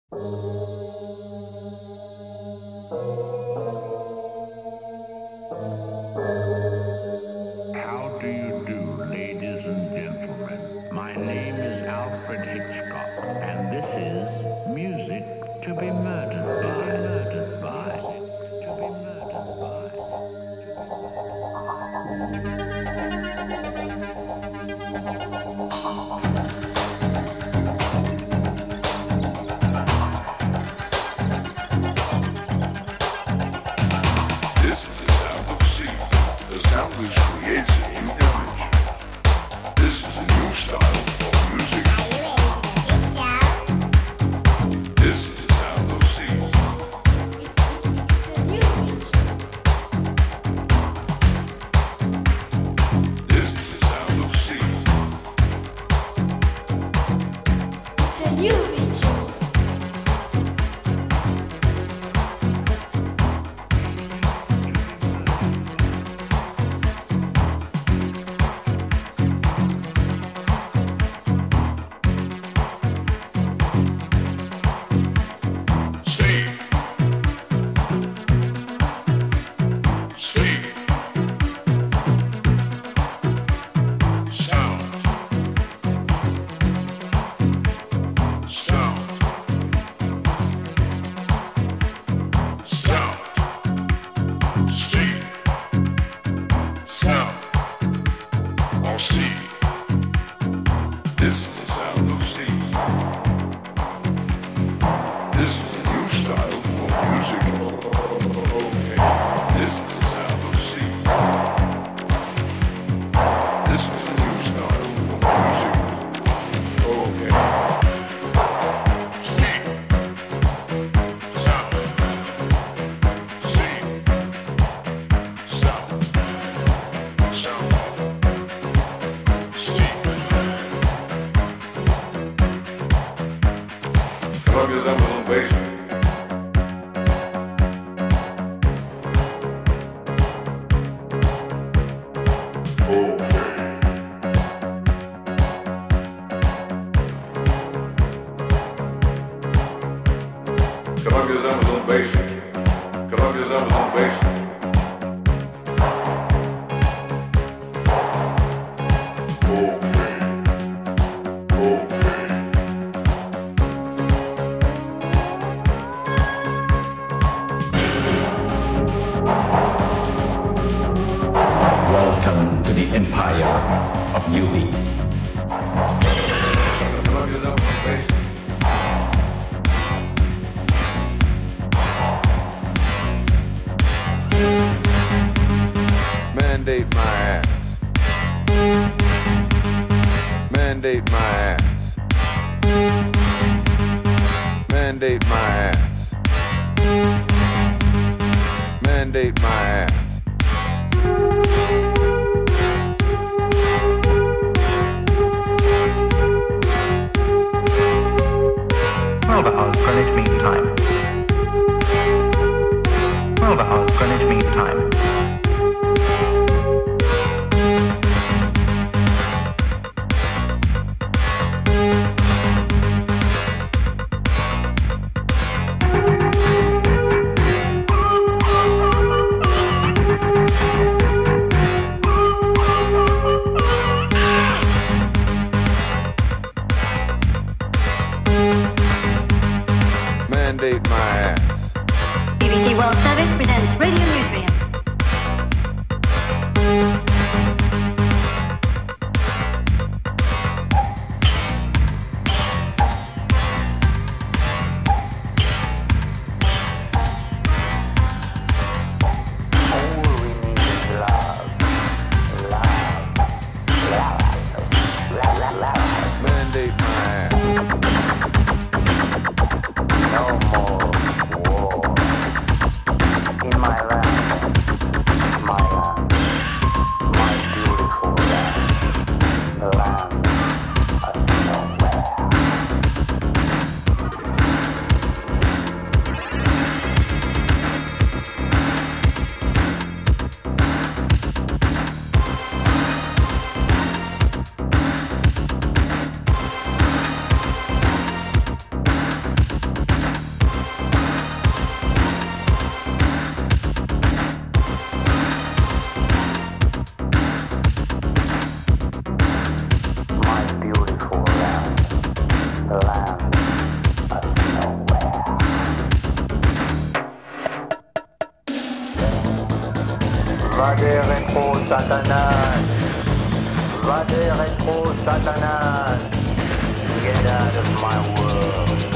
How do you do, ladies and gentlemen? My name is Alfred Hitchcock, and this is Music to be Murdered By. This is the sound of sea. The sound which creates a new image. This is a new style of music. This is the sound of sea. This is the sound of sea. It's a new ritual. Sea. Sea. Sound. Sound. Sound. Sea. Sound. Or sea. This is the sound of sea. This is a new style of music. Okay. This is the sound of sea. This is a new style of music. Okay. Sea. Sound. Sea. Sound. Sound off. Sea. Columbia's Amazon Basin. Columbia's Amazon Basin. Columbia's Amazon Basin. Welcome to the empire of New Beat. Columbia's Amazon Basin. Mandate my ass. Mandate my ass. Mandate my ass. Mandate my ass. Hours Greenwich Mean Time. 12 hours Greenwich Mean Time. Mandate my ass. BBC World Service presents Radio Newsroom. Mandate my ass. No more war in my land. Vade retro Satanas. Vade retro Satanas. Get out of my world.